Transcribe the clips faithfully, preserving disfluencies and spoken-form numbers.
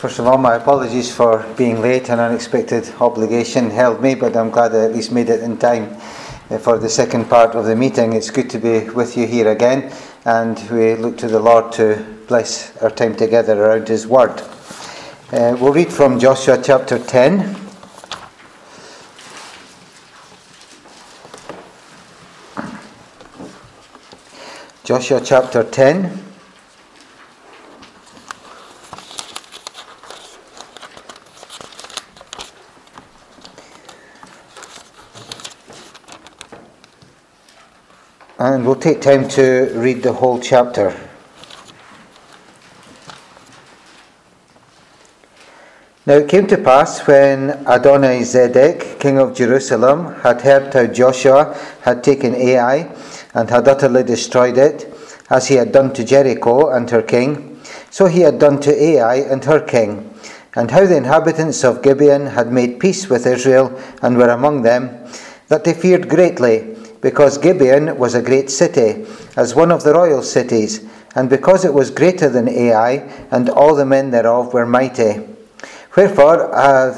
First of all, my apologies for being late. An unexpected obligation held me, but I'm glad I at least made it in time for the second part of the meeting. It's good to be with you here again, and we look to the Lord to bless our time together around His Word. Uh, we'll read from Joshua chapter ten. Joshua chapter ten. And we'll take time to read the whole chapter. Now it came to pass when Adoni-Zedek, king of Jerusalem, had heard how Joshua had taken Ai and had utterly destroyed it, as he had done to Jericho and her king, so he had done to Ai and her king, and how the inhabitants of Gibeon had made peace with Israel and were among them, that they feared greatly, because Gibeon was a great city, as one of the royal cities, and because it was greater than Ai, and all the men thereof were mighty. Wherefore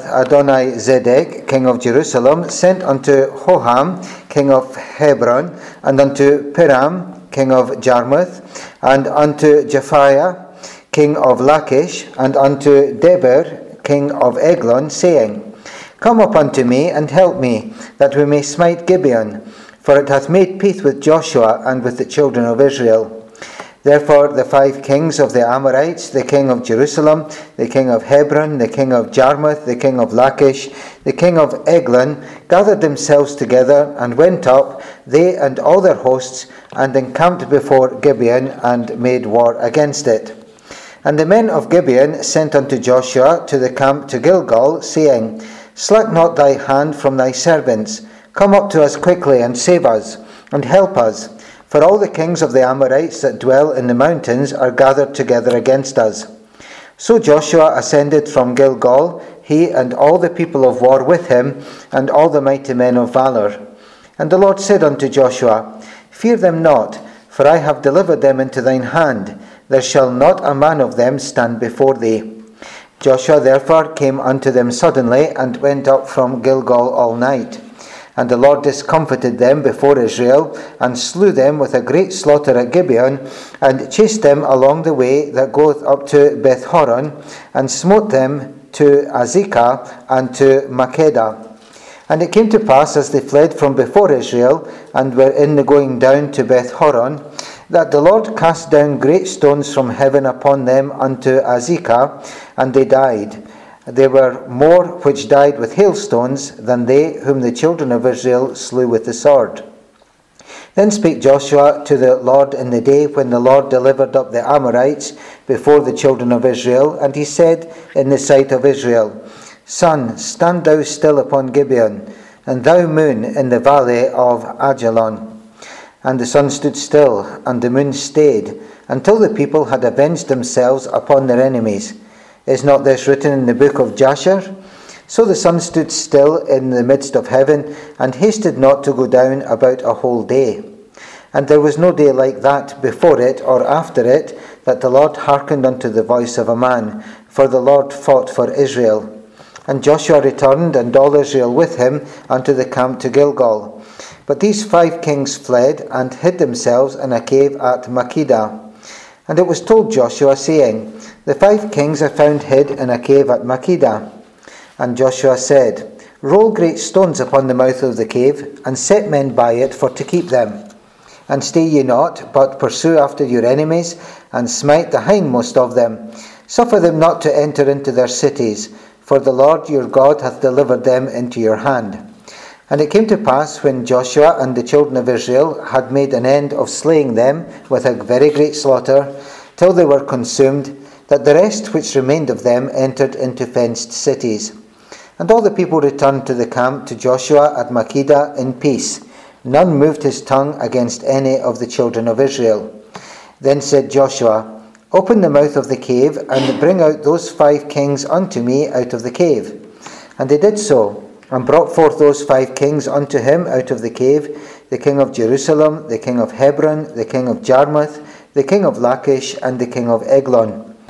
Adoni-Zedek, king of Jerusalem, sent unto Hoham, king of Hebron, and unto Piram, king of Jarmuth, and unto Japhiah, king of Lachish, and unto Debir, king of Eglon, saying, Come up unto me, and help me, that we may smite Gibeon, for it hath made peace with Joshua and with the children of Israel. Therefore the five kings of the Amorites, the king of Jerusalem, the king of Hebron, the king of Jarmuth, the king of Lachish, the king of Eglon, gathered themselves together and went up, they and all their hosts, and encamped before Gibeon and made war against it. And the men of Gibeon sent unto Joshua to the camp to Gilgal, saying, Slack not thy hand from thy servants. Come up to us quickly and save us, and help us. For all the kings of the Amorites that dwell in the mountains are gathered together against us. So Joshua ascended from Gilgal, he and all the people of war with him, and all the mighty men of valour. And the Lord said unto Joshua, Fear them not, for I have delivered them into thine hand. There shall not a man of them stand before thee. Joshua therefore came unto them suddenly, and went up from Gilgal all night. And the Lord discomfited them before Israel, and slew them with a great slaughter at Gibeon, and chased them along the way that goeth up to Beth-horon, and smote them to Azekah and to Makkedah. And it came to pass, as they fled from before Israel, and were in the going down to Beth-horon, that the Lord cast down great stones from heaven upon them unto Azekah, and they died. There were more which died with hailstones than they whom the children of Israel slew with the sword. Then spake Joshua to the Lord in the day when the Lord delivered up the Amorites before the children of Israel, and he said in the sight of Israel, Sun, stand thou still upon Gibeon, and thou moon in the valley of Ajalon. And the sun stood still, and the moon stayed, until the people had avenged themselves upon their enemies. Is not this written in the book of Jasher? So the sun stood still in the midst of heaven, and hasted not to go down about a whole day. And there was no day like that before it or after it, that the Lord hearkened unto the voice of a man, for the Lord fought for Israel. And Joshua returned, and all Israel with him, unto the camp to Gilgal. But these five kings fled, and hid themselves in a cave at Makkedah. And it was told Joshua, saying, The five kings are found hid in a cave at Makkedah. And Joshua said, Roll great stones upon the mouth of the cave, and set men by it for to keep them. And stay ye not, but pursue after your enemies, and smite the hindmost of them. Suffer them not to enter into their cities, for the Lord your God hath delivered them into your hand. And it came to pass, when Joshua and the children of Israel had made an end of slaying them with a very great slaughter, till they were consumed, that the rest which remained of them entered into fenced cities. And all the people returned to the camp to Joshua at Makkedah in peace. None moved his tongue against any of the children of Israel. Then said Joshua, Open the mouth of the cave, and bring out those five kings unto me out of the cave. And they did so, and brought forth those five kings unto him out of the cave, the king of Jerusalem, the king of Hebron, the king of Jarmuth, the king of Lachish, and the king of Eglon.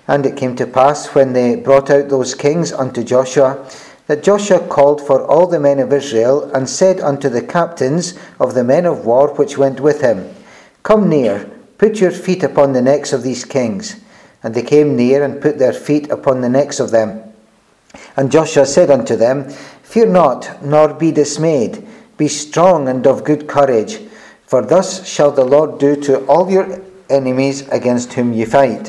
And it came to pass, when they brought out those kings unto Joshua, that Joshua called for all the men of Israel, and said unto the captains of the men of war which went with him, Come near, put your feet upon the necks of these kings. And they came near, and put their feet upon the necks of them. And Joshua said unto them, Fear not, nor be dismayed. Be strong and of good courage, for thus shall the Lord do to all your enemies against whom ye fight.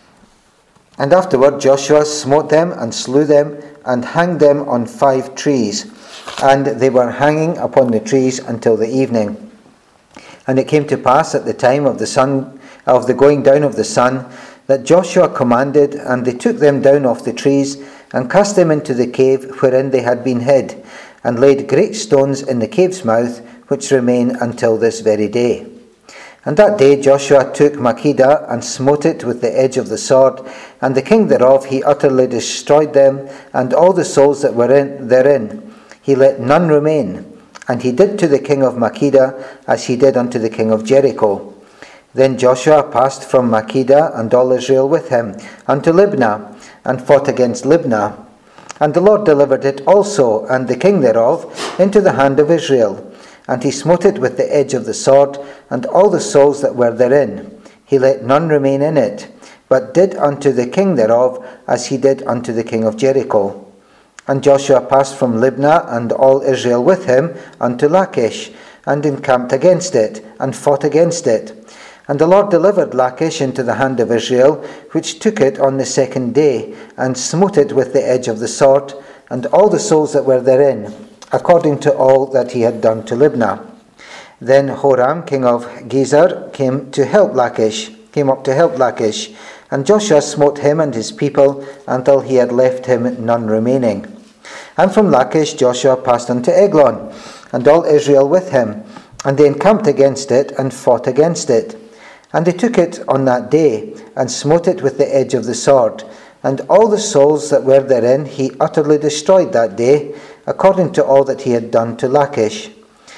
And afterward Joshua smote them, and slew them, and hanged them on five trees. And they were hanging upon the trees until the evening. And it came to pass at the time of the sun, of the going down of the sun, that Joshua commanded, and they took them down off the trees, and cast them into the cave wherein they had been hid, and laid great stones in the cave's mouth, which remain until this very day. And that day Joshua took Makkedah, and smote it with the edge of the sword, and the king thereof he utterly destroyed them, and all the souls that were in, therein. He let none remain. And he did to the king of Makkedah as he did unto the king of Jericho. Then Joshua passed from Makkedah, and all Israel with him, unto Libnah, and fought against Libnah. And the Lord delivered it also, and the king thereof, into the hand of Israel. And he smote it with the edge of the sword, and all the souls that were therein. He let none remain in it, but did unto the king thereof as he did unto the king of Jericho. And Joshua passed from Libnah, and all Israel with him, unto Lachish, and encamped against it, and fought against it. And the Lord delivered Lachish into the hand of Israel, which took it on the second day, and smote it with the edge of the sword, and all the souls that were therein, according to all that he had done to Libnah. Then Horam, king of Gezer, came to help Lachish, came up to help Lachish, and Joshua smote him and his people until he had left him none remaining. And from Lachish Joshua passed unto Eglon, and all Israel with him, and they encamped against it, and fought against it. And they took it on that day, and smote it with the edge of the sword, and all the souls that were therein he utterly destroyed that day, according to all that he had done to Lachish.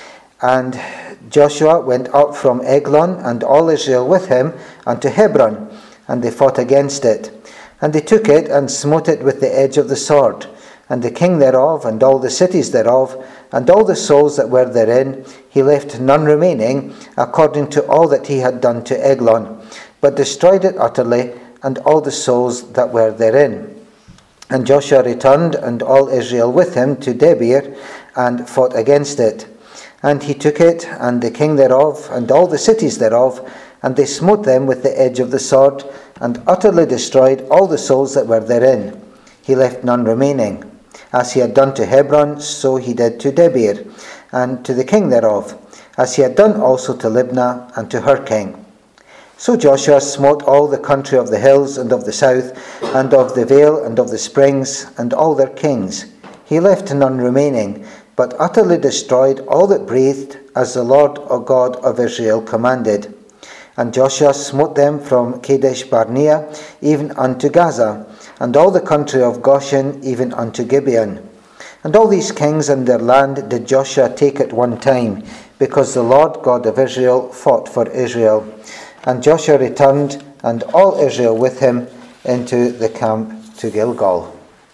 And Joshua went up from Eglon, and all Israel with him, unto Hebron, and they fought against it. And they took it, and smote it with the edge of the sword, and the king thereof, and all the cities thereof, and all the souls that were therein, he left none remaining, according to all that he had done to Eglon, but destroyed it utterly, and all the souls that were therein. And Joshua returned, and all Israel with him, to Debir, and fought against it. And he took it, and the king thereof, and all the cities thereof, and they smote them with the edge of the sword, and utterly destroyed all the souls that were therein. He left none remaining. As he had done to Hebron, so he did to Debir, and to the king thereof, as he had done also to Libnah, and to her king. So Joshua smote all the country of the hills, and of the south, and of the vale, and of the springs, and all their kings. He left none remaining, but utterly destroyed all that breathed, as the Lord God of Israel commanded. And Joshua smote them from Kadesh Barnea, even unto Gaza, and all the country of Goshen, even unto Gibeon. And all these kings and their land did Joshua take at one time, because the Lord God of Israel fought for Israel. And Joshua returned, and all Israel with him, into the camp to Gilgal.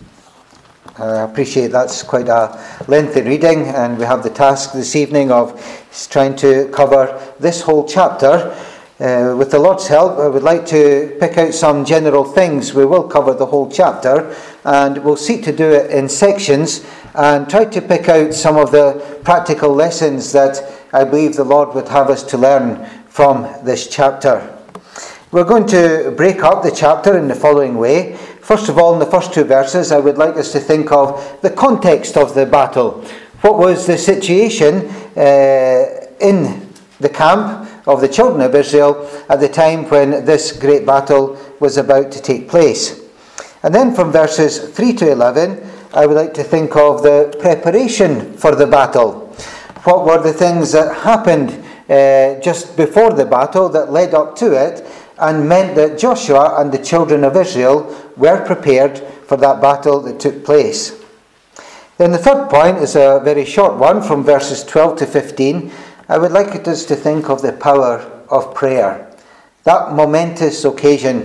I appreciate that's quite a lengthy reading, and we have the task this evening of trying to cover this whole chapter. Uh, with the Lord's help, I would like to pick out some general things. We will cover the whole chapter, and we'll seek to do it in sections and try to pick out some of the practical lessons that I believe the Lord would have us to learn from this chapter. We're going to break up the chapter in the following way. First of all, in the first two verses, I would like us to think of the context of the battle. What was the situation uh, in the camp of the children of Israel at the time when this great battle was about to take place? And then from verses three to eleven, I would like to think of the preparation for the battle. What were the things that happened uh, just before the battle that led up to it and meant that Joshua and the children of Israel were prepared for that battle that took place? Then the third point is a very short one, from verses twelve to fifteen. I would like us to think of the power of prayer. That momentous occasion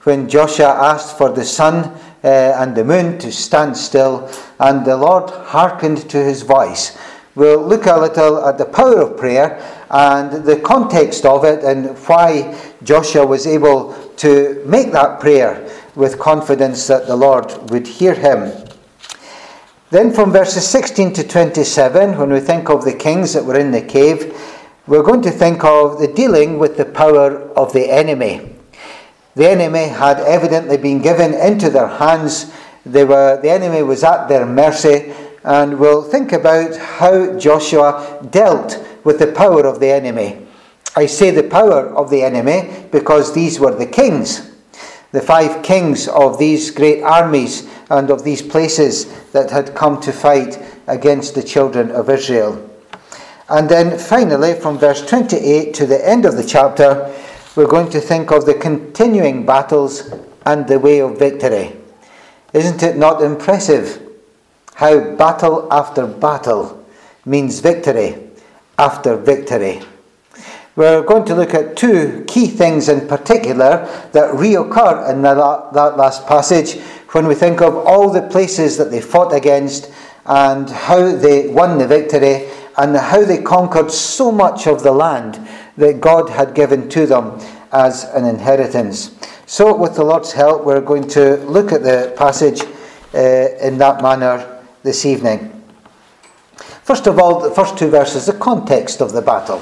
when Joshua asked for the sun uh, and the moon to stand still, and the Lord hearkened to his voice. We'll look a little at the power of prayer and the context of it, and why Joshua was able to make that prayer with confidence that the Lord would hear him. Then from verses sixteen to twenty-seven, when we think of the kings that were in the cave, we're going to think of the dealing with the power of the enemy. The enemy had evidently been given into their hands. They were, the enemy was at their mercy, and we'll think about how Joshua dealt with the power of the enemy. I say the power of the enemy because these were the kings, the five kings of these great armies and of these places that had come to fight against the children of Israel. And then finally, from verse twenty-eight to the end of the chapter, we're going to think of the continuing battles and the way of victory. Isn't it not impressive how battle after battle means victory after victory? We're going to look at two key things in particular that reoccur in that, that last passage when we think of all the places that they fought against and how they won the victory and how they conquered so much of the land that God had given to them as an inheritance. So with the Lord's help, we're going to look at the passage uh, in that manner this evening. First of all, the first two verses, the context of the battle.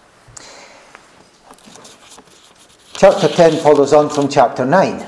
Chapter ten follows on from chapter nine.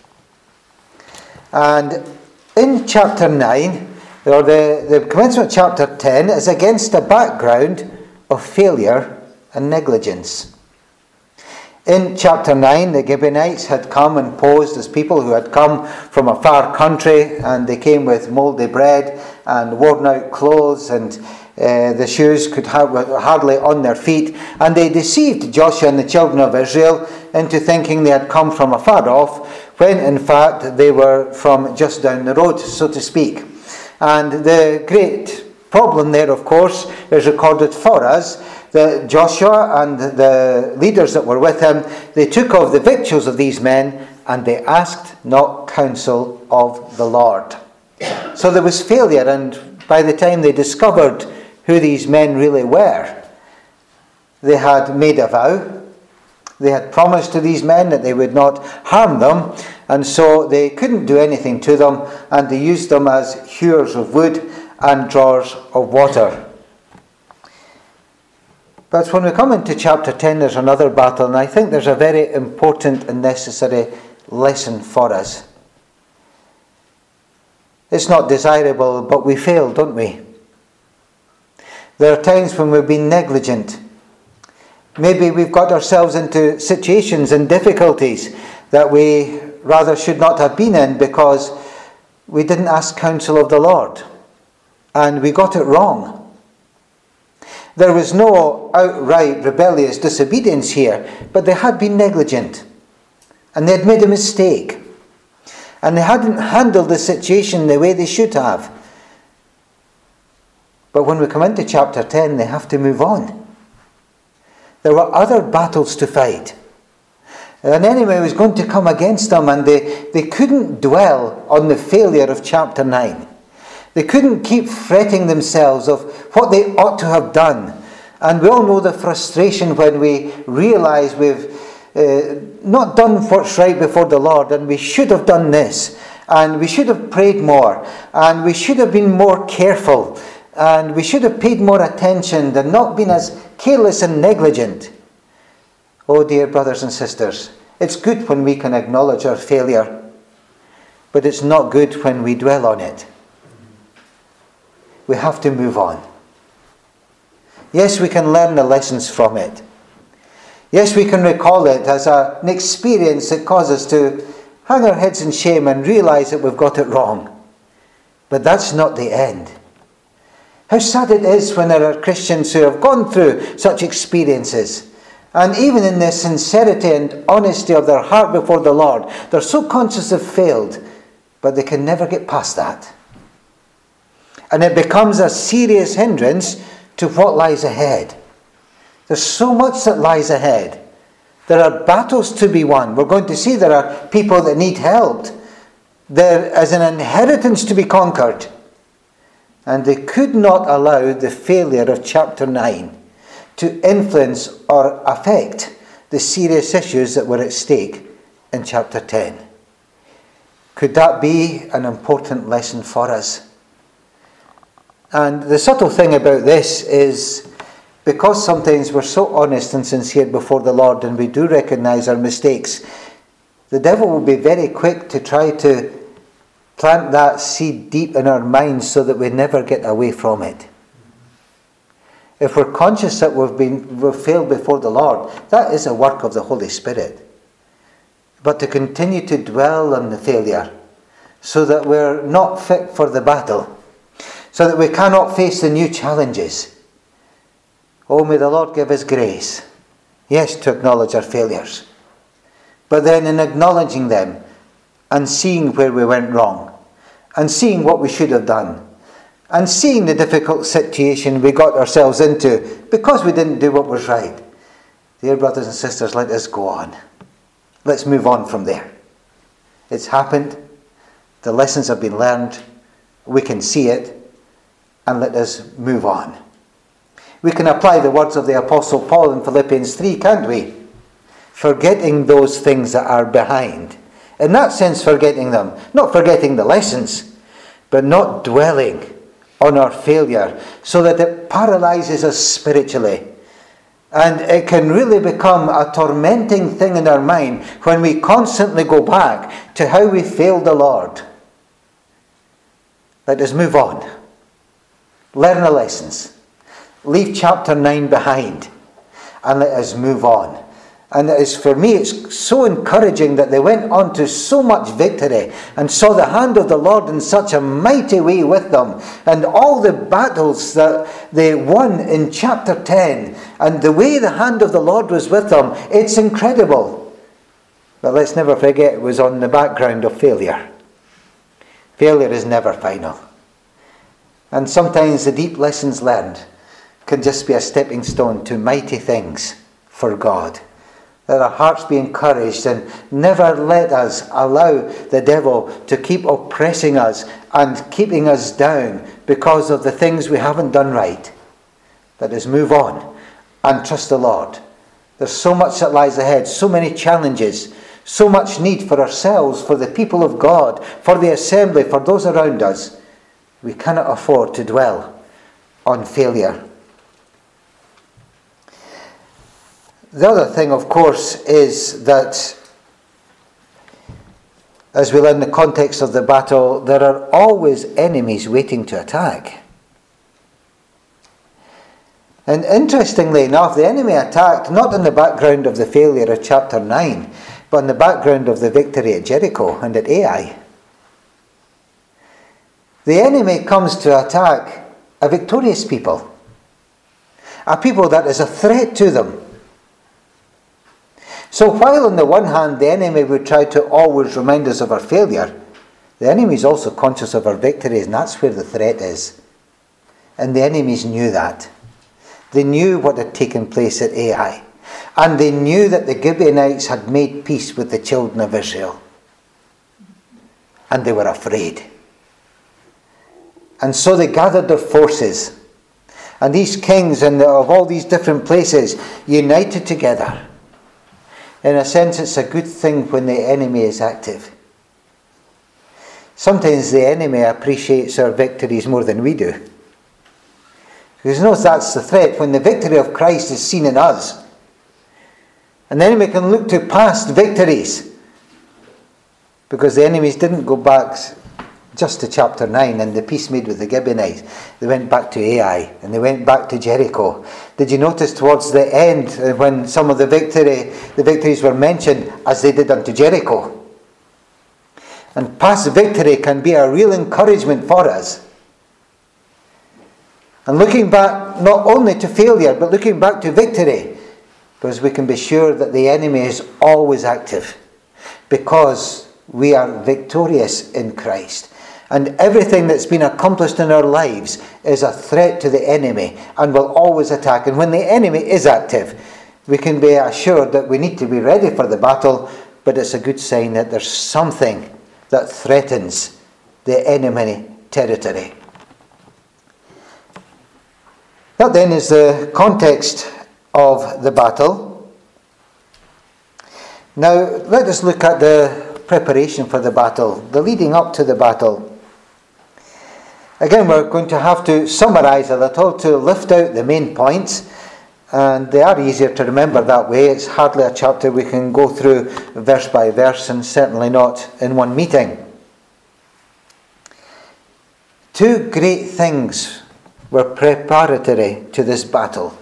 And in chapter nine, or the, the commencement of chapter ten, is against a background of failure and negligence. In chapter nine, the Gibeonites had come and posed as people who had come from a far country, and they came with mouldy bread and worn out clothes, and uh, the shoes could have, were hardly on their feet, and they deceived Joshua and the children of Israel into thinking they had come from afar off, when in fact they were from just down the road, so to speak. And the great problem there, of course, is recorded for us, that Joshua and the leaders that were with him, they took of the victuals of these men, and they asked not counsel of the Lord. So there was failure, and by the time they discovered who these men really were, they had made a vow. They had promised to these men that they would not harm them, and so they couldn't do anything to them, and they used them as hewers of wood and drawers of water. But when we come into chapter ten, there's another battle, and I think there's a very important and necessary lesson for us. It's not desirable, but we fail, don't we? There are times when we've been negligent. Maybe we've got ourselves into situations and difficulties that we rather should not have been in because we didn't ask counsel of the Lord, and we got it wrong. There was no outright rebellious disobedience here, but they had been negligent, and they had made a mistake, and they hadn't handled the situation the way they should have. But when we come into chapter ten, they have to move on. There were other battles to fight. An enemy was going to come against them, and they, they couldn't dwell on the failure of chapter nine. They couldn't keep fretting themselves of what they ought to have done. And we all know the frustration when we realise we've uh, not done what's right before the Lord, and we should have done this, and we should have prayed more, and we should have been more careful, and we should have paid more attention and not been as careless and negligent. Oh dear brothers and sisters, it's good when we can acknowledge our failure, but it's not good when we dwell on it. We have to move on. Yes, we can learn the lessons from it. Yes, we can recall it as a, an experience that causes us to hang our heads in shame and realise that we've got it wrong. But that's not the end. How sad it is when there are Christians who have gone through such experiences, and even in the sincerity and honesty of their heart before the Lord, they're so conscious they've failed, but they can never get past that. And it becomes a serious hindrance to what lies ahead. There's so much that lies ahead. There are battles to be won. We're going to see there are people that need help. There is an inheritance to be conquered. And they could not allow the failure of chapter nine to influence or affect the serious issues that were at stake in chapter ten. Could that be an important lesson for us? And the subtle thing about this is, because sometimes we're so honest and sincere before the Lord and we do recognize our mistakes, the devil will be very quick to try to plant that seed deep in our minds so that we never get away from it. If we're conscious that we've been we've failed before the Lord, that is a work of the Holy Spirit. But to continue to dwell on the failure so that we're not fit for the battle, so that we cannot face the new challenges. Oh, may the Lord give us grace, yes, to acknowledge our failures, but then in acknowledging them and seeing where we went wrong, and seeing what we should have done, and seeing the difficult situation we got ourselves into because we didn't do what was right. Dear brothers and sisters, let us go on. Let's move on from there. It's happened. The lessons have been learned. We can see it. And let us move on. We can apply the words of the Apostle Paul in Philippians three, can't we? Forgetting those things that are behind. In that sense, forgetting them. Not forgetting the lessons, but not dwelling on our failure so that it paralyzes us spiritually. And it can really become a tormenting thing in our mind when we constantly go back to how we failed the Lord. Let us move on. Learn the lessons. Leave chapter nine behind. And let us move on. And it is, for me, it's so encouraging that they went on to so much victory and saw the hand of the Lord in such a mighty way with them. And all the battles that they won in chapter ten and the way the hand of the Lord was with them, it's incredible. But let's never forget it was on the background of failure. Failure is never final. And sometimes the deep lessons learned can just be a stepping stone to mighty things for God. Let our hearts be encouraged and never let us allow the devil to keep oppressing us and keeping us down because of the things we haven't done right. Let us move on and trust the Lord. There's so much that lies ahead, so many challenges, so much need for ourselves, for the people of God, for the assembly, for those around us. We cannot afford to dwell on failure. The other thing, of course, is that as we learn the context of the battle, there are always enemies waiting to attack. And interestingly enough, the enemy attacked not in the background of the failure of chapter nine, but in the background of the victory at Jericho and at Ai. The enemy comes to attack a victorious people, a people that is a threat to them. So while on the one hand the enemy would try to always remind us of our failure, the enemy is also conscious of our victories, and that's where the threat is. And the enemies knew that. They knew what had taken place at Ai. And they knew that the Gibeonites had made peace with the children of Israel. And they were afraid. And so they gathered their forces. And these kings and of all these different places united together. In a sense, it's a good thing when the enemy is active. Sometimes the enemy appreciates our victories more than we do. Because he knows that's the threat, when the victory of Christ is seen in us. And the enemy can look to past victories. Because the enemies didn't go back just to chapter nine and the peace made with the Gibeonites. They went back to Ai and they went back to Jericho. Did you notice towards the end when some of the victory, the victories were mentioned as they did unto Jericho? And past victory can be a real encouragement for us. And looking back not only to failure, but looking back to victory, because we can be sure that the enemy is always active, because we are victorious in Christ. And everything that's been accomplished in our lives is a threat to the enemy and will always attack. And when the enemy is active, we can be assured that we need to be ready for the battle, but it's a good sign that there's something that threatens the enemy territory. That then is the context of the battle. Now let us look at the preparation for the battle, the leading up to the battle. Again, we're going to have to summarise a little to lift out the main points, and they are easier to remember that way. It's hardly a chapter we can go through verse by verse, and certainly not in one meeting. Two great things were preparatory to this battle.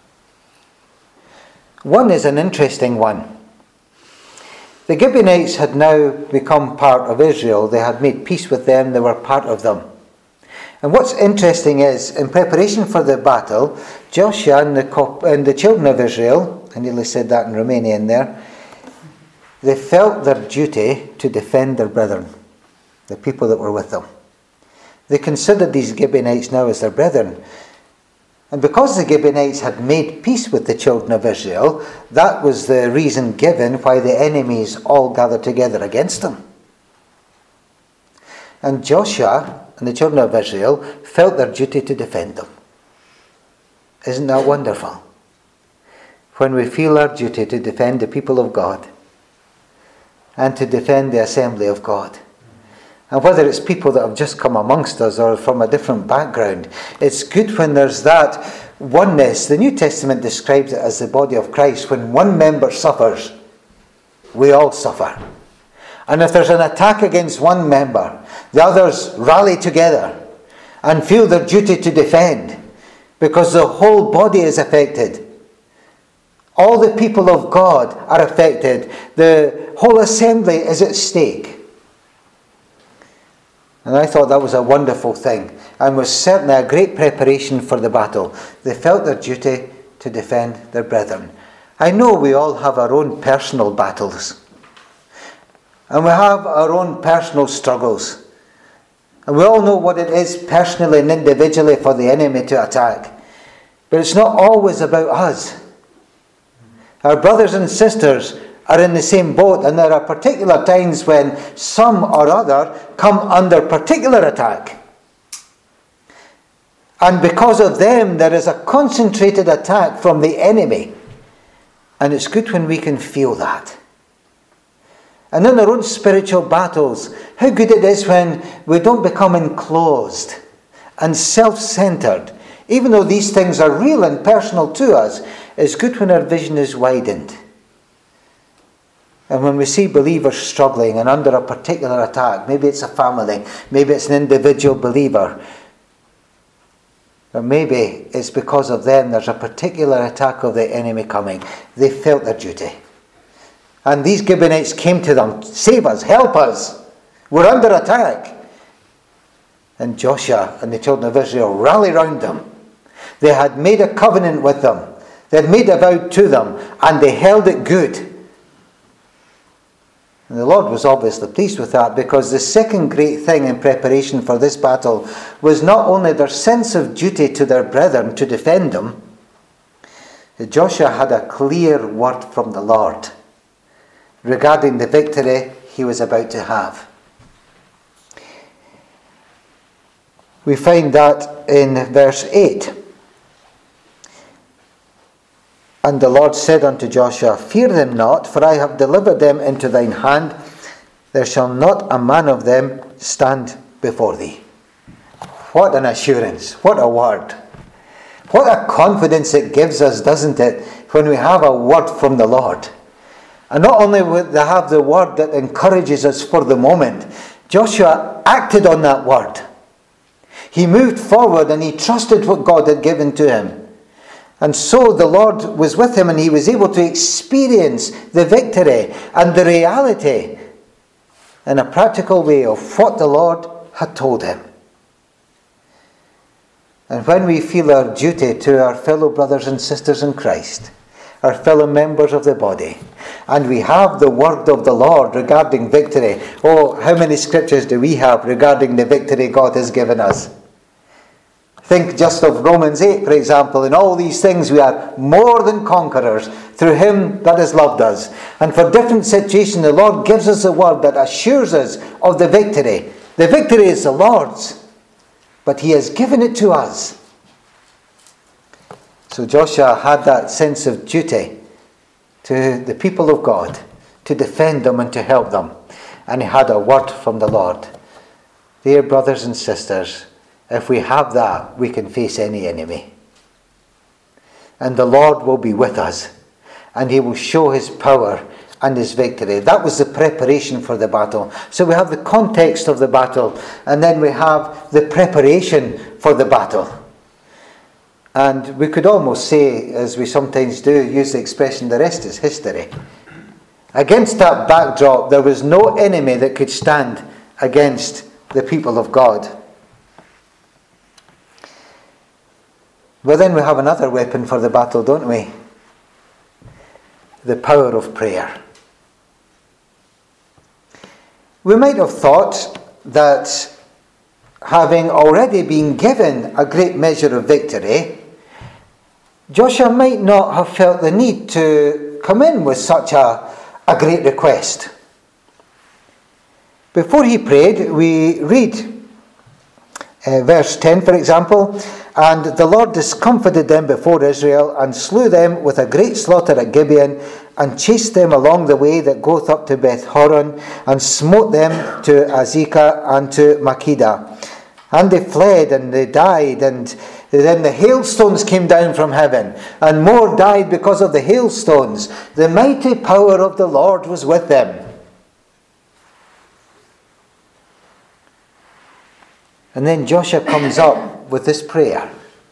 One is an interesting one. The Gibeonites had now become part of Israel. They had made peace with them. They were part of them. And what's interesting is, in preparation for the battle, Joshua and the, and the children of Israel, I nearly said that in Romanian there, they felt their duty to defend their brethren, the people that were with them. They considered these Gibeonites now as their brethren. And because the Gibeonites had made peace with the children of Israel, that was the reason given why the enemies all gathered together against them. And Joshua and the children of Israel felt their duty to defend them. Isn't that wonderful? When we feel our duty to defend the people of God and to defend the assembly of God. And whether it's people that have just come amongst us or from a different background, it's good when there's that oneness. The New Testament describes it as the body of Christ. When one member suffers, we all suffer. And if there's an attack against one member, the others rally together and feel their duty to defend, because the whole body is affected. All the people of God are affected. The whole assembly is at stake. And I thought that was a wonderful thing, and was certainly a great preparation for the battle. They felt their duty to defend their brethren. I know we all have our own personal battles, and we have our own personal struggles, and we all know what it is personally and individually for the enemy to attack. But it's not always about us. Our brothers and sisters are in the same boat, and there are particular times when some or other come under particular attack. And because of them, there is a concentrated attack from the enemy. And it's good when we can feel that. And in our own spiritual battles, how good it is when we don't become enclosed and self-centered. Even though these things are real and personal to us, it's good when our vision is widened. And when we see believers struggling and under a particular attack, maybe it's a family, maybe it's an individual believer, or maybe it's because of them there's a particular attack of the enemy coming. They felt their duty. And these Gibeonites came to them, save us, help us, we're under attack. And Joshua and the children of Israel rallied round them. They had made a covenant with them. They had made a vow to them, and they held it good. And the Lord was obviously pleased with that, because the second great thing in preparation for this battle was not only their sense of duty to their brethren to defend them, Joshua had a clear word from the Lord regarding the victory he was about to have. We find that in verse eight. And the Lord said unto Joshua, fear them not, for I have delivered them into thine hand. There shall not a man of them stand before thee. What an assurance. What a word. What a confidence it gives us, doesn't it, when we have a word from the Lord. And not only would they have the word that encourages us for the moment, Joshua acted on that word. He moved forward and he trusted what God had given to him. And so the Lord was with him, and he was able to experience the victory and the reality in a practical way of what the Lord had told him. And when we feel our duty to our fellow brothers and sisters in Christ, our fellow members of the body, and we have the word of the Lord regarding victory. Oh, how many scriptures do we have regarding the victory God has given us? Think just of Romans eight, for example. In all these things we are more than conquerors through him that has loved us. And for different situations, the Lord gives us a word that assures us of the victory. The victory is the Lord's, but he has given it to us. So Joshua had that sense of duty to the people of God, to defend them and to help them. And he had a word from the Lord. Dear brothers and sisters, if we have that, we can face any enemy. And the Lord will be with us. And he will show his power and his victory. That was the preparation for the battle. So we have the context of the battle. And then we have the preparation for the battle. And we could almost say, as we sometimes do, use the expression, the rest is history. Against that backdrop, there was no enemy that could stand against the people of God. But then we have another weapon for the battle, don't we? The power of prayer. We might have thought that having already been given a great measure of victory, Joshua might not have felt the need to come in with such a, a great request. Before he prayed, we read uh, verse ten, for example, and the Lord discomfited them before Israel and slew them with a great slaughter at Gibeon and chased them along the way that goeth up to Beth Horon and smote them to Azekah and to Makkedah. And they fled and they died, and then the hailstones came down from heaven, and more died because of the hailstones. The mighty power of the Lord was with them. And then Joshua comes up with this prayer.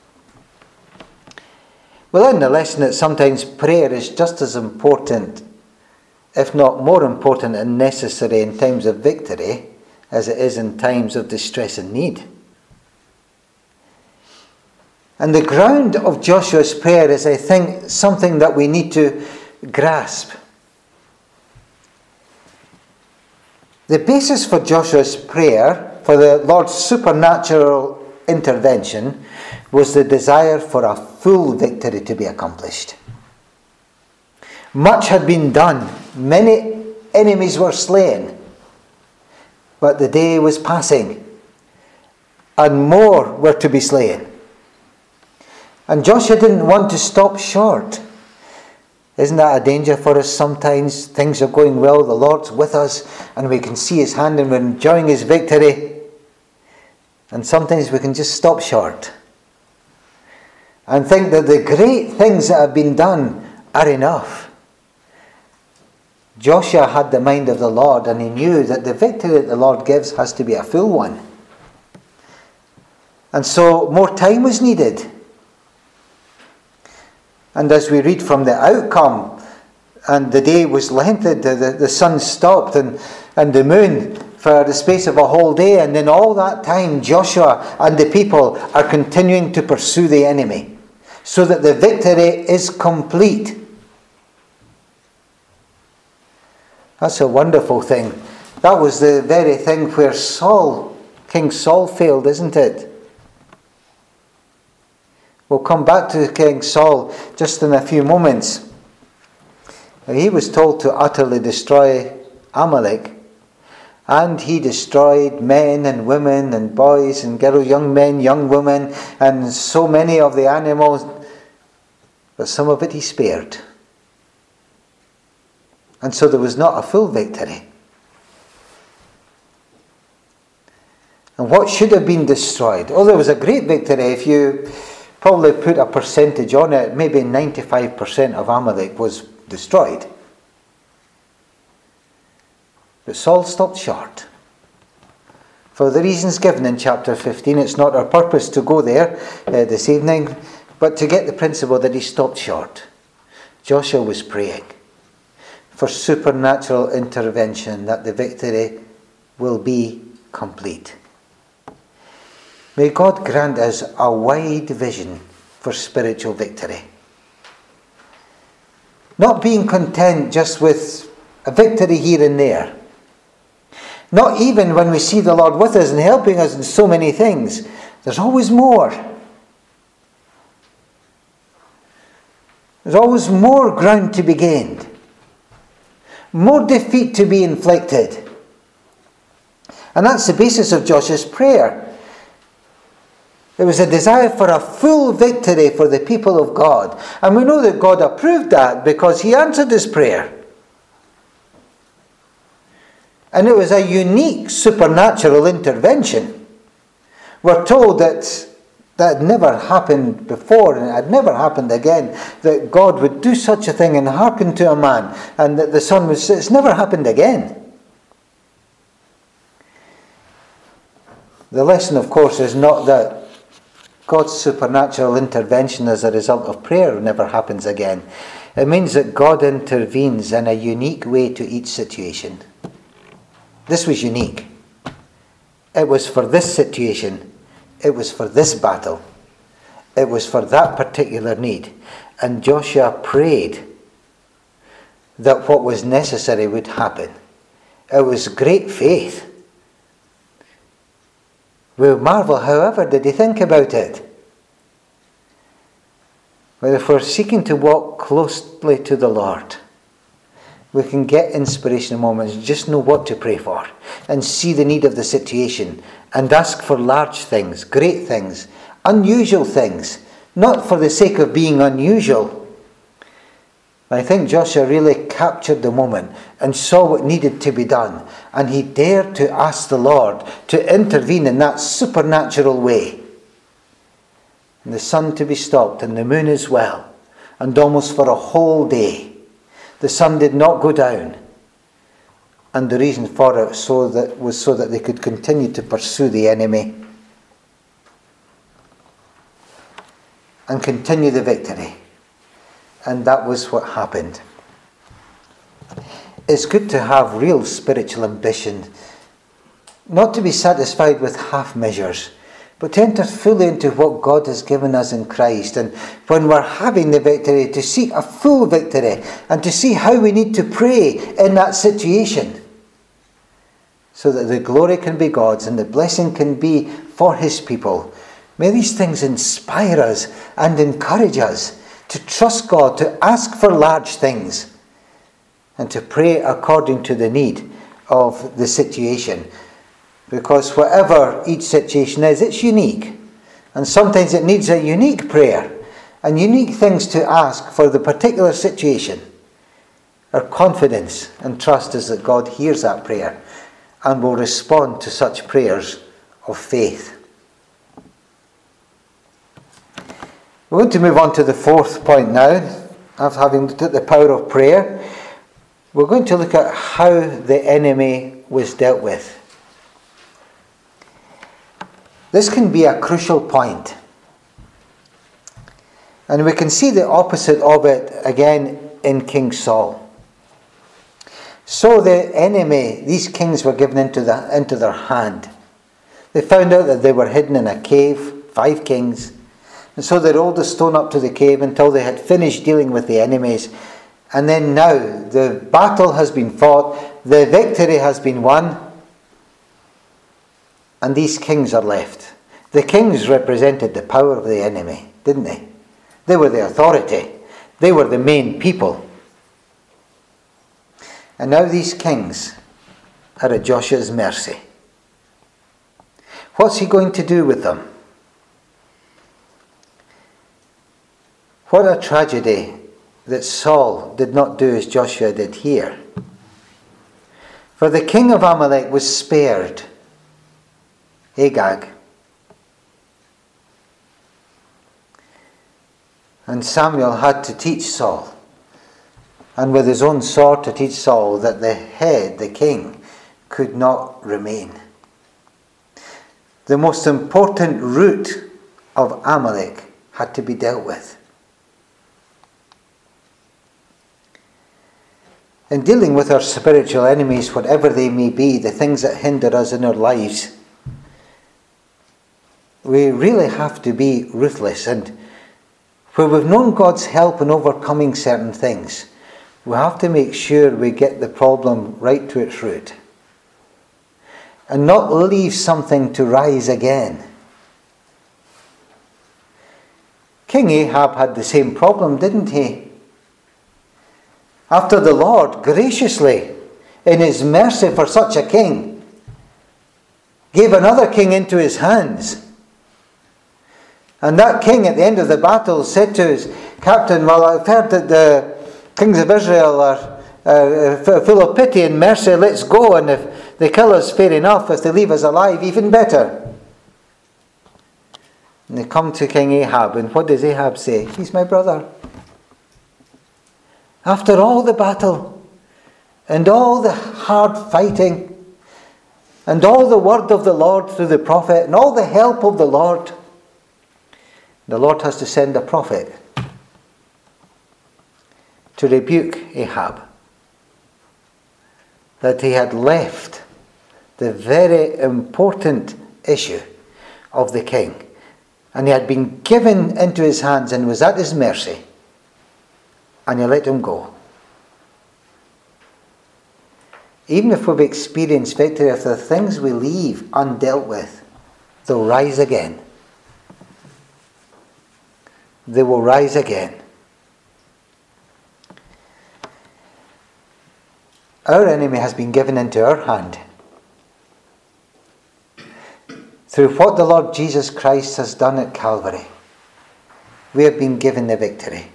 We learn the lesson that sometimes prayer is just as important, if not more important and necessary in times of victory, as it is in times of distress and need. And the ground of Joshua's prayer is, I think, something that we need to grasp. The basis for Joshua's prayer, for the Lord's supernatural intervention, was the desire for a full victory to be accomplished. Much had been done. Many enemies were slain. But the day was passing, and more were to be slain. And Joshua didn't want to stop short. Isn't that a danger for us sometimes? Things are going well, the Lord's with us, and we can see his hand and we're enjoying his victory. And sometimes we can just stop short and think that the great things that have been done are enough. Joshua had the mind of the Lord, and he knew that the victory that the Lord gives has to be a full one. And so more time was needed. And as we read from the outcome, and the day was lengthened, the, the, the sun stopped, and, and the moon for the space of a whole day, and in all that time Joshua and the people are continuing to pursue the enemy, so that the victory is complete. That's a wonderful thing. That was the very thing where Saul, King Saul, failed, isn't it? We'll come back to King Saul just in a few moments. He was told to utterly destroy Amalek, and he destroyed men and women and boys and girls, young men, young women, and so many of the animals, but some of it he spared. And so there was not a full victory. And what should have been destroyed? Oh, there was a great victory. If you probably put a percentage on it, maybe ninety-five percent of Amalek was destroyed. But Saul stopped short. For the reasons given in chapter fifteen, it's not our purpose to go there uh, this evening, but to get the principle that he stopped short. Joshua was praying for supernatural intervention, that the victory will be complete. May God grant us a wide vision for spiritual victory. Not being content just with a victory here and there. Not even when we see the Lord with us and helping us in so many things. There's always more. There's always more ground to be gained, more defeat to be inflicted. And that's the basis of Joshua's prayer. There was a desire for a full victory for the people of God. And we know that God approved that because he answered his prayer. And it was a unique supernatural intervention. We're told that that had never happened before and it had never happened again, that God would do such a thing and hearken to a man, and that the son was, it's never happened again. The lesson, of course, is not that God's supernatural intervention as a result of prayer never happens again. It means that God intervenes in a unique way to each situation. This was unique. It was for this situation. It was for this battle. It was for that particular need. And Joshua prayed that what was necessary would happen. It was great faith. We marvel, however, did he think about it? Well, if we're seeking to walk closely to the Lord, we can get inspirational moments, just know what to pray for, and see the need of the situation, and ask for large things, great things, unusual things, not for the sake of being unusual. I think Joshua really captured the moment and saw what needed to be done, and he dared to ask the Lord to intervene in that supernatural way. And the sun to be stopped and the moon as well, and almost for a whole day the sun did not go down, and the reason for it so that was so that they could continue to pursue the enemy and continue the victory. And that was what happened. It's good to have real spiritual ambition, not to be satisfied with half measures, but to enter fully into what God has given us in Christ. And when we're having the victory, to seek a full victory and to see how we need to pray in that situation so that the glory can be God's and the blessing can be for his people. May these things inspire us and encourage us to trust God, to ask for large things, and to pray according to the need of the situation. Because whatever each situation is, it's unique. And sometimes it needs a unique prayer and unique things to ask for the particular situation. Our confidence and trust is that God hears that prayer and will respond to such prayers of faith. We're going to move on to the fourth point now, after having looked at the power of prayer. We're going to look at how the enemy was dealt with. This can be a crucial point. And we can see the opposite of it again in King Saul. So the enemy, these kings were given into, the, into their hand. They found out that they were hidden in a cave, five kings. And so they rolled a stone up to the cave until they had finished dealing with the enemies. And then now the battle has been fought, the victory has been won, and these kings are left. The kings represented the power of the enemy, didn't they? They were the authority. They were the main people. And now these kings are at Joshua's mercy. What's he going to do with them? What a tragedy that Saul did not do as Joshua did here. For the king of Amalek was spared, Agag. And Samuel had to teach Saul, and with his own sword to teach Saul, that the head, the king, could not remain. The most important root of Amalek had to be dealt with. In dealing with our spiritual enemies, whatever they may be, the things that hinder us in our lives, we really have to be ruthless. And where we've known God's help in overcoming certain things, we have to make sure we get the problem right to its root and not leave something to rise again. King Ahab had the same problem, didn't he? after the Lord graciously, in his mercy for such a king, gave another king into his hands. And that king at the end of the battle said to his captain, well, I've heard that the kings of Israel are uh, full of pity and mercy, let's go, and if they kill us, fair enough. If they leave us alive, even better. And they come to King Ahab, and what does Ahab say? He's my brother. After all the battle, and all the hard fighting, and all the word of the Lord through the prophet, and all the help of the Lord, the Lord has to send a prophet to rebuke Ahab that he had left the very important issue of the king, and he had been given into his hands and was at his mercy, and he let him go. Even if we've experienced victory, if there are things we leave undealt with, they'll rise again. They will rise again. Our enemy has been given into our hand. Through what the Lord Jesus Christ has done at Calvary, we have been given the victory.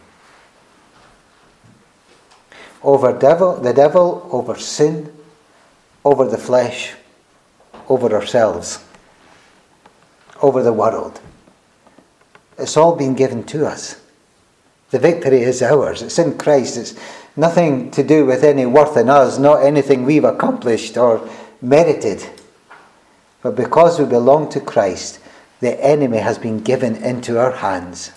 Over devil, the devil, over sin, over the flesh, over ourselves, over the world. It's all been given to us. The victory is ours. It's in Christ. It's nothing to do with any worth in us, not anything we've accomplished or merited. But because we belong to Christ, the enemy has been given into our hands.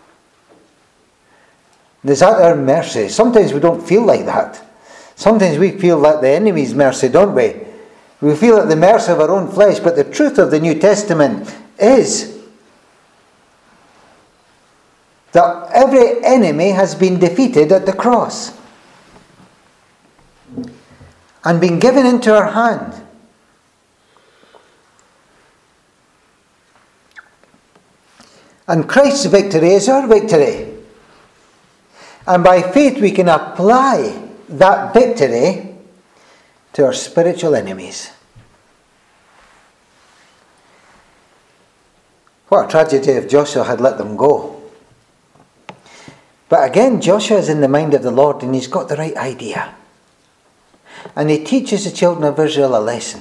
And is that our mercy? Sometimes we don't feel like that. Sometimes we feel like the enemy's mercy, don't we? We feel at the mercy of our own flesh, but the truth of the New Testament is that every enemy has been defeated at the cross and been given into our hand. And Christ's victory is our victory. And by faith we can apply that victory to our spiritual enemies. What a tragedy if Joshua had let them go. But again, Joshua is in the mind of the Lord, and he's got the right idea. And he teaches the children of Israel a lesson.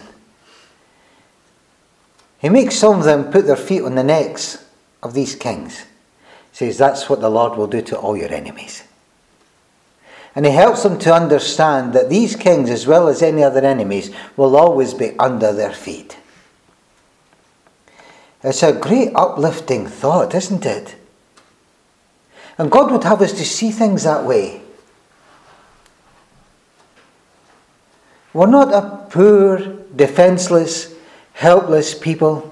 He makes some of them put their feet on the necks of these kings. He says, that's what the Lord will do to all your enemies. And he helps them to understand that these kings, as well as any other enemies, will always be under their feet. It's a great uplifting thought, isn't it? And God would have us to see things that way. We're not a poor, defenseless, helpless people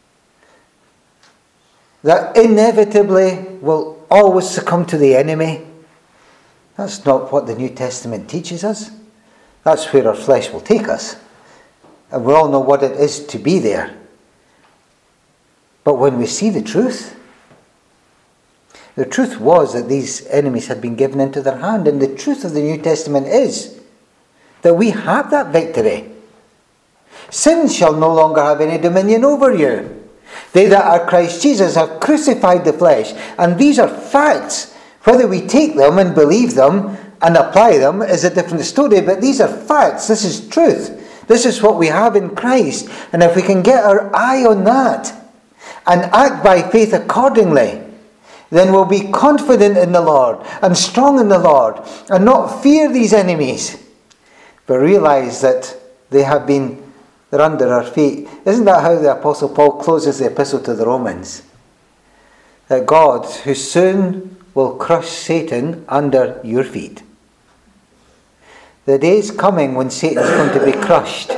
that inevitably will always succumb to the enemy. That's not what the New Testament teaches us. That's where our flesh will take us. And we all know what it is to be there. But when we see the truth, the truth was that these enemies had been given into their hand. And the truth of the New Testament is that we have that victory. Sin shall no longer have any dominion over you. They that are Christ Jesus have crucified the flesh. And these are facts. Whether we take them and believe them and apply them is a different story. But these are facts. This is truth. This is what we have in Christ. And if we can get our eye on that and act by faith accordingly, then we'll be confident in the Lord and strong in the Lord and not fear these enemies, but realize that they have been, they're under our feet. Isn't that how the Apostle Paul closes the epistle to the Romans? That God, who soon will crush Satan under your feet. The day is coming when Satan is going to be crushed.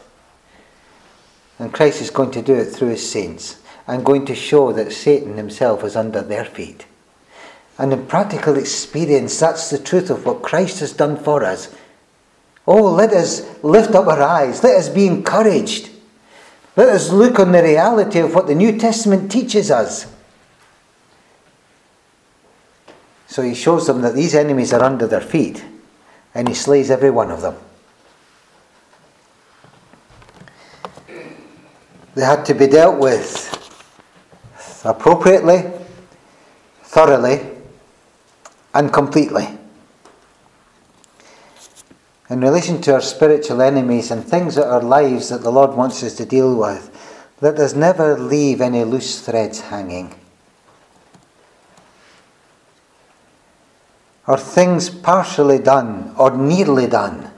And Christ is going to do it through his saints. And going to show that Satan himself is under their feet. And in practical experience, that's the truth of what Christ has done for us. Oh, let us lift up our eyes. Let us be encouraged. Let us look on the reality of what the New Testament teaches us. So he shows them that these enemies are under their feet. and he slays every one of them. They had to be dealt with appropriately, thoroughly, and completely. In relation to our spiritual enemies and things in our lives that the Lord wants us to deal with, let us never leave any loose threads hanging. Or things partially done or nearly done.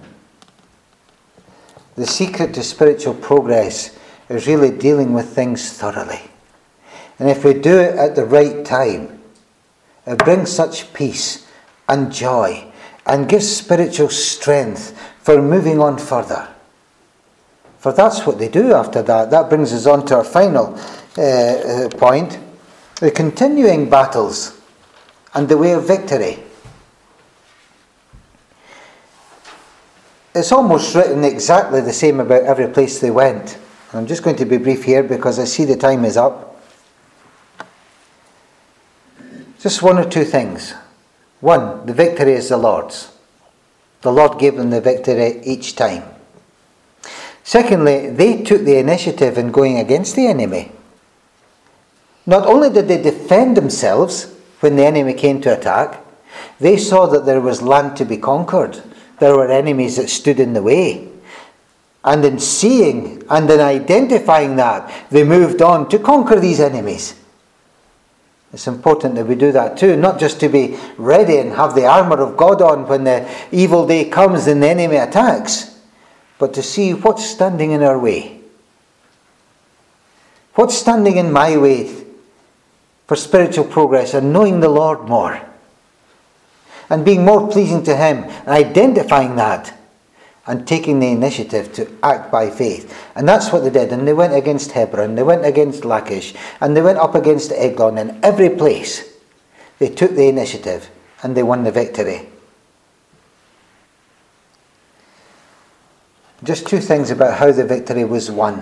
The secret to spiritual progress is really dealing with things thoroughly. And if we do it at the right time, it brings such peace and joy and gives spiritual strength for moving on further. For that's what they do after that. That brings us on to our final uh, uh, point. The continuing battles and the way of victory. It's almost written exactly the same about every place they went. I'm just going to be brief here because I see the time is up. Just one or two things. One, the victory is the Lord's. The Lord gave them the victory each time. Secondly, they took the initiative in going against the enemy. Not only did they defend themselves when the enemy came to attack, they saw that there was land to be conquered. There were enemies that stood in the way. And in seeing and in identifying that, they moved on to conquer these enemies. It's important that we do that too, not just to be ready and have the armour of God on when the evil day comes and the enemy attacks, but to see what's standing in our way. What's standing in my way for spiritual progress and knowing the Lord more. And being more pleasing to Him and identifying that and taking the initiative to act by faith. And that's what they did. And they went against Hebron, they went against Lachish, and they went up against Eglon. In every place they took the initiative and they won the victory. Just two things about how the victory was won.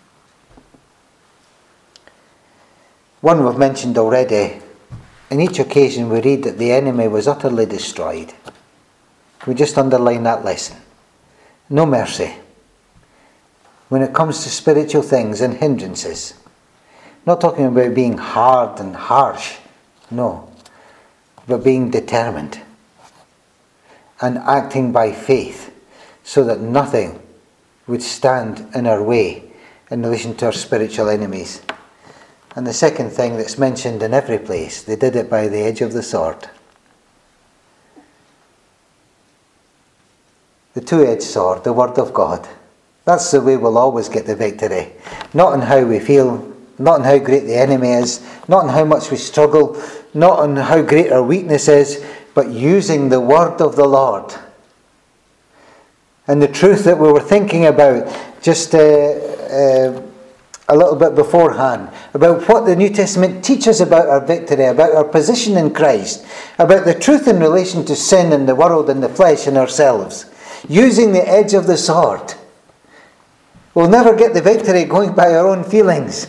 One we've mentioned already. In each occasion we read that the enemy was utterly destroyed. We just underline that lesson. No mercy when it comes to spiritual things and hindrances. Not talking about being hard and harsh, no, but being determined and acting by faith so that nothing would stand in our way in relation to our spiritual enemies. And the second thing that's mentioned in every place, they did it by the edge of the sword. The two-edged sword, the Word of God. That's the way we'll always get the victory. Not in how we feel, not in how great the enemy is, not in how much we struggle, not in how great our weakness is, but using the Word of the Lord. And the truth that we were thinking about just uh, uh, a little bit beforehand, about what the New Testament teaches about our victory, about our position in Christ, about the truth in relation to sin and the world and the flesh and ourselves. Using the edge of the sword. We'll never get the victory going by our own feelings.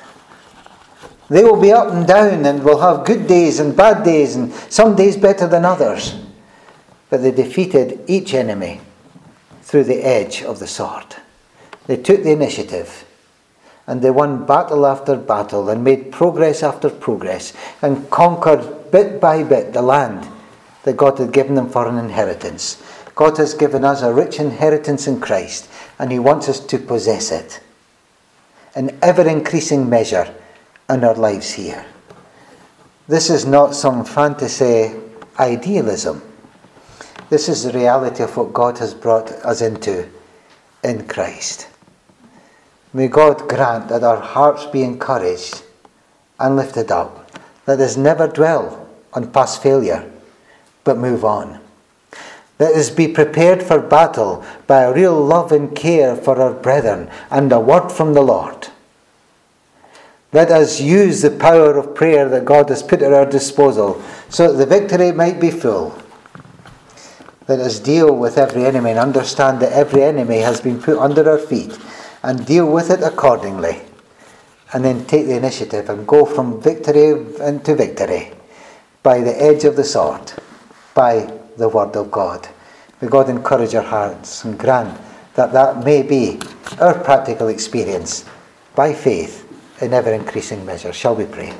They will be up and down, and we'll have good days and bad days, and some days better than others. But they defeated each enemy through the edge of the sword. They took the initiative, and they won battle after battle, and made progress after progress, and conquered bit by bit the land that God had given them for an inheritance. God has given us a rich inheritance in Christ, and He wants us to possess it in ever-increasing measure in our lives here. This is not some fantasy idealism. This is the reality of what God has brought us into in Christ. May God grant that our hearts be encouraged and lifted up. Let us never dwell on past failure, but move on. Let us be prepared for battle by a real love and care for our brethren and a word from the Lord. Let us use the power of prayer that God has put at our disposal so that the victory might be full. Let us deal with every enemy and understand that every enemy has been put under our feet and deal with it accordingly. And then take the initiative and go from victory into victory by the edge of the sword, by the Word of God. May God encourage our hearts and grant that that may be our practical experience by faith in ever-increasing measure. Shall we pray?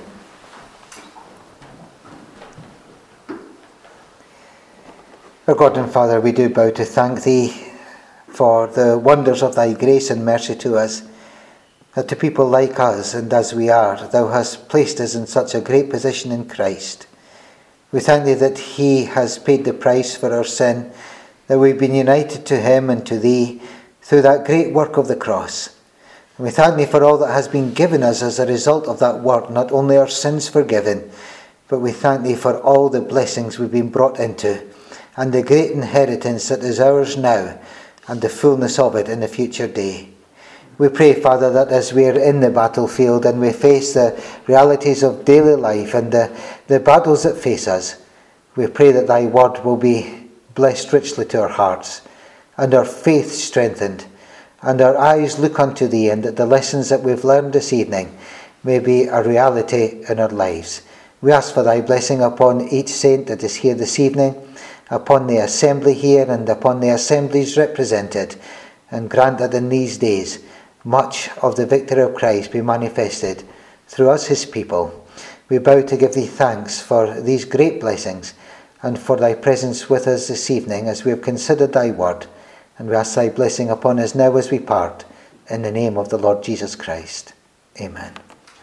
Our God and Father, we do bow to thank Thee for the wonders of Thy grace and mercy to us, that to people like us and as we are, Thou hast placed us in such a great position in Christ. We thank Thee that He has paid the price for our sin, that we've been united to Him and to Thee through that great work of the cross. And we thank Thee for all that has been given us as a result of that work, not only our sins forgiven, but we thank Thee for all the blessings we've been brought into, and the great inheritance that is ours now, and the fullness of it in the future day. We pray, Father, that as we are in the battlefield and we face the realities of daily life and the, the battles that face us, we pray that Thy word will be blessed richly to our hearts, and our faith strengthened, and our eyes look unto Thee, and that the lessons that we've learned this evening may be a reality in our lives. We ask for Thy blessing upon each saint that is here this evening, upon the assembly here and upon the assemblies represented, and grant that in these days much of the victory of Christ be manifested through us, His people. We bow to give Thee thanks for these great blessings and for Thy presence with us this evening as we have considered Thy word, and we ask Thy blessing upon us now as we part, in the name of the Lord Jesus Christ. Amen.